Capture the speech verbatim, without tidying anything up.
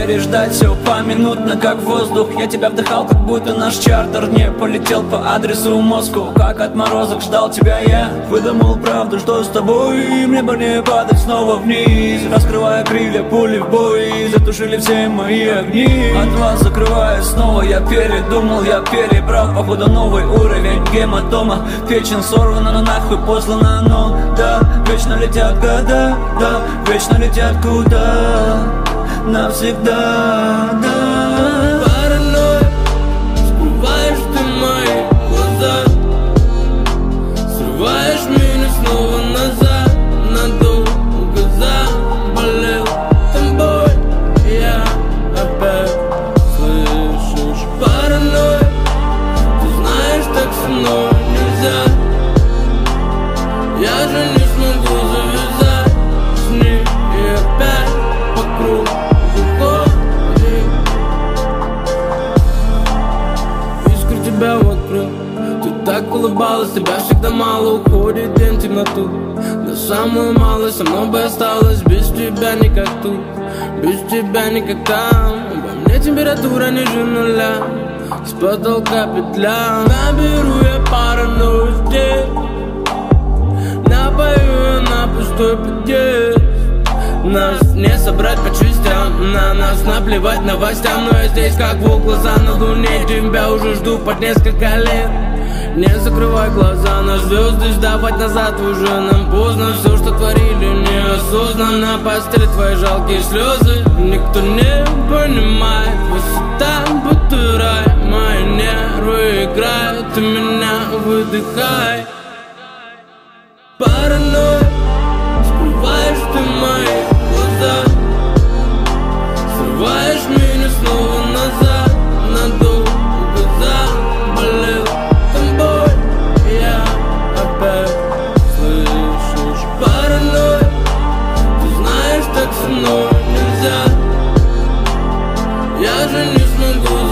переждать все поминутно, как воздух. Я тебя вдыхал, как будто наш чартер не полетел по адресу в Москву. Как отморозок ждал тебя я, выдумал правду, что с тобой мне бы не падать снова вниз. Раскрывая крылья, пули в бой, затушили все мои огни. От вас закрывая снова, я передумал, я перебрал, походу новый уровень гематома. Печень сорвана, но нахуй послана, но да, вечно летят года, да, вечно летят куда, навсегда, да. Паранойя, скрываешь ты мои глаза, срываешь меня снова назад, надолго заболел тобой, я опять слышишь. Паранойя, ты знаешь, так со мной нельзя, я же не смогу завязать с ней и опять по кругу ходить. Искру тебя вокруг, ты так улыбалась, тебя всегда мало, уходит день в темноту. Да самую малость со мной бы осталось, без тебя не как тут, без тебя не как там. Во мне температура ниже нуля, с потолка петля. Наберу я паранойю здесь, напою на пустой подъезд. Нас не собрать по частям, на нас наплевать новостям. Но я здесь как в глаза на луне, тебя уже жду под несколько лет. Не закрывай глаза на звезды, сдавать назад уже нам поздно. Все, что творили неосознанно, постели твои жалкие слезы. Никто не понимает, высота будто рай. Мои нервы играют, ты меня выдыхай. Паранойя, скрываешь ты мои глаза, срываешь меня снова назад, надолго заболел тобой, я опять слышишь. Паранойя, ты знаешь, так со мной нельзя, я же не смогу